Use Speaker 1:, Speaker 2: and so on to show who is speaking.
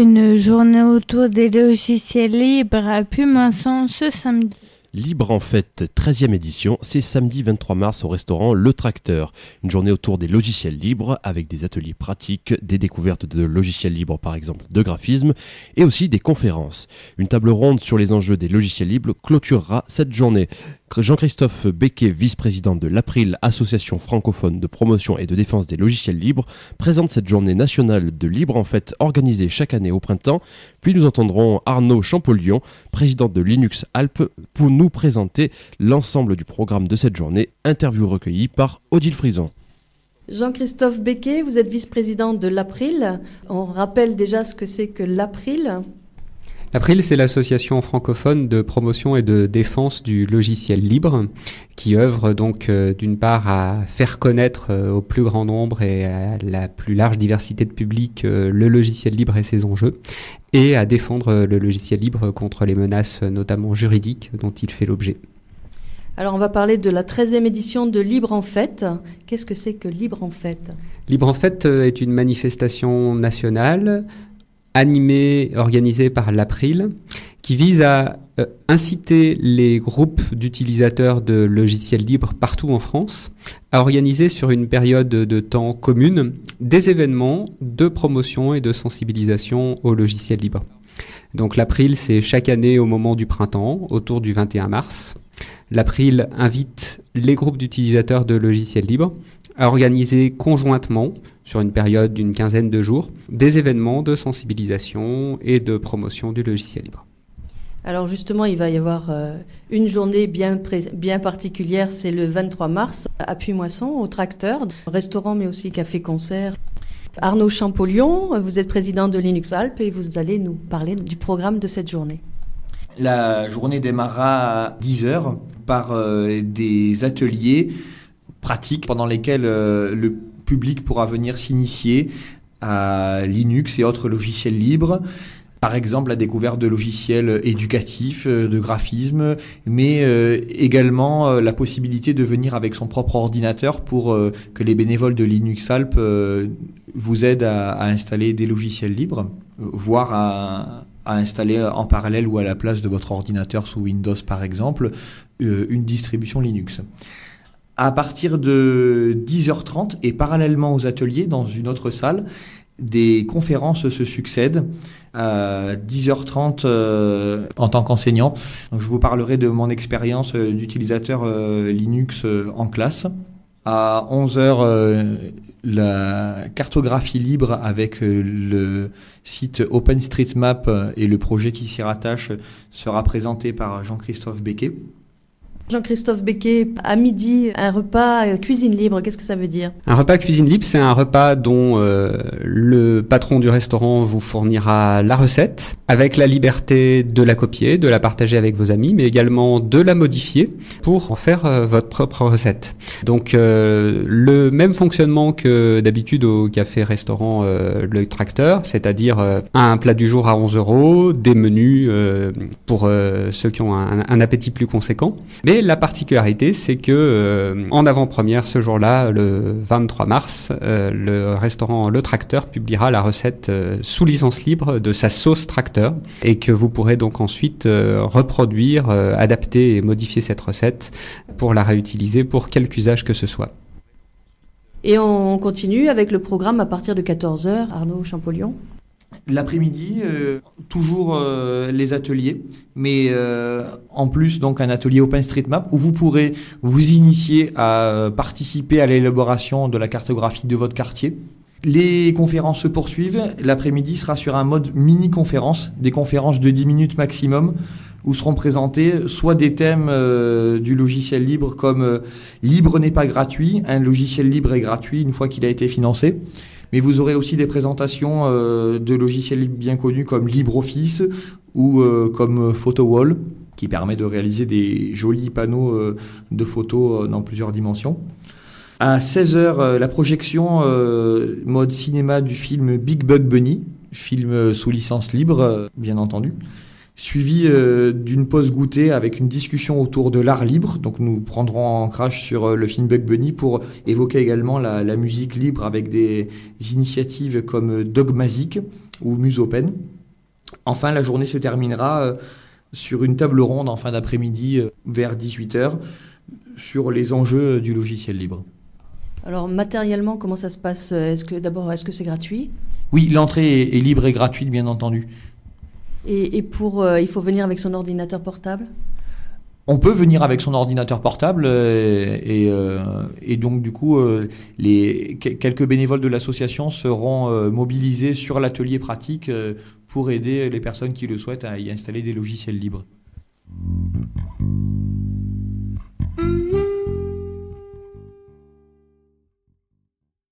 Speaker 1: Une journée autour des logiciels libres à Puy-Moisson ce samedi.
Speaker 2: Libre en fête, 13e édition, c'est samedi 23 mars au restaurant Le Tracteur. Une journée autour des logiciels libres avec des ateliers pratiques, des découvertes de logiciels libres par exemple de graphisme et aussi des conférences. Une table ronde sur les enjeux des logiciels libres clôturera cette journée. Jean-Christophe Becquet, vice-président de l'April, association francophone de promotion et de défense des logiciels libres, présente cette journée nationale de Libre en fête organisée chaque année au printemps. Puis nous entendrons Arnaud Champollion, président de Linux Alpes, pour nous présenter l'ensemble du programme de cette journée, interview recueillie par Odile Frison.
Speaker 3: Jean-Christophe Becquet, vous êtes vice-président de l'April. On rappelle déjà ce que c'est que l'April.
Speaker 4: L'April, c'est l'association francophone de promotion et de défense du logiciel libre qui œuvre donc d'une part à faire connaître au plus grand nombre et à la plus large diversité de public le logiciel libre et ses enjeux et à défendre le logiciel libre contre les menaces notamment juridiques dont il fait l'objet.
Speaker 3: Alors on va parler de la 13e édition de Libre en fête. Qu'est-ce que c'est que Libre en fête ?
Speaker 4: Libre en fête est une manifestation nationale animée, organisée par l'April, qui vise à inciter les groupes d'utilisateurs de logiciels libres partout en France à organiser sur une période de temps commune des événements de promotion et de sensibilisation aux logiciels libres. Donc l'April, c'est chaque année au moment du printemps, autour du 21 mars. L'April invite les groupes d'utilisateurs de logiciels libres à organiser conjointement, sur une période d'une quinzaine de jours, des événements de sensibilisation et de promotion du logiciel libre.
Speaker 3: Alors justement, il va y avoir une journée bien particulière, c'est le 23 mars, à Puy-Moisson, au Tracteur, restaurant mais aussi café-concert. Arnaud Champollion, vous êtes président de Linux Alpes et vous allez nous parler du programme de cette journée.
Speaker 5: La journée démarrera à 10h par des ateliers pratiques pendant lesquels le public pourra venir s'initier à Linux et autres logiciels libres. Par exemple, la découverte de logiciels éducatifs, de graphisme, mais également la possibilité de venir avec son propre ordinateur pour que les bénévoles de Linux Alpes vous aident à installer des logiciels libres, voire à installer en parallèle ou à la place de votre ordinateur sous Windows par exemple, une distribution Linux. À partir de 10h30 et parallèlement aux ateliers dans une autre salle, des conférences se succèdent. À 10h30 en tant qu'enseignant, donc je vous parlerai de mon expérience d'utilisateur Linux en classe. À 11h, la cartographie libre avec le site OpenStreetMap et le projet qui s'y rattache sera présenté par Jean-Christophe Becquet.
Speaker 3: Jean-Christophe Becquet, à midi, un repas cuisine libre, qu'est-ce que ça veut dire ?
Speaker 4: Un repas cuisine libre, c'est un repas dont le patron du restaurant vous fournira la recette, avec la liberté de la copier, de la partager avec vos amis, mais également de la modifier pour en faire votre propre recette. Donc le même fonctionnement que d'habitude au café-restaurant Le Tracteur, c'est-à-dire un plat du jour à 11 €, des menus pour ceux qui ont un appétit plus conséquent. Mais la particularité, c'est que en avant-première ce jour-là, le 23 mars, le restaurant Le Tracteur publiera la recette sous licence libre de sa sauce Tracteur et que vous pourrez donc ensuite reproduire, adapter et modifier cette recette pour la réutiliser pour quelque usage que ce soit.
Speaker 3: Et on continue avec le programme à partir de 14h. Arnaud Champollion.
Speaker 5: L'après-midi, toujours les ateliers, mais en plus donc un atelier OpenStreetMap où vous pourrez vous initier à participer à l'élaboration de la cartographie de votre quartier. Les conférences se poursuivent. L'après-midi sera sur un mode mini-conférence, des conférences de 10 minutes maximum, où seront présentés soit des thèmes du logiciel libre comme libre n'est pas gratuit, un logiciel libre est gratuit une fois qu'il a été financé. Mais vous aurez aussi des présentations de logiciels libres bien connus comme LibreOffice ou comme PhotoWall, qui permet de réaliser des jolis panneaux de photos dans plusieurs dimensions. À 16h, la projection mode cinéma du film Big Bug Bunny, film sous licence libre, bien entendu. Suivi d'une pause goûter avec une discussion autour de l'art libre. Donc nous prendrons ancrage sur le film Bug Bunny pour évoquer également la musique libre avec des initiatives comme Dogmazic ou Musopen. Enfin, la journée se terminera sur une table ronde en fin d'après-midi vers 18h sur les enjeux du logiciel libre.
Speaker 3: Alors matériellement, comment ça se passe ? Est-ce que c'est gratuit ?
Speaker 5: Oui, l'entrée est libre et gratuite, bien entendu.
Speaker 3: Et il faut venir avec son ordinateur portable ?
Speaker 5: On peut venir avec son ordinateur portable et donc du coup quelques bénévoles de l'association seront mobilisés sur l'atelier pratique pour aider les personnes qui le souhaitent à y installer des logiciels libres.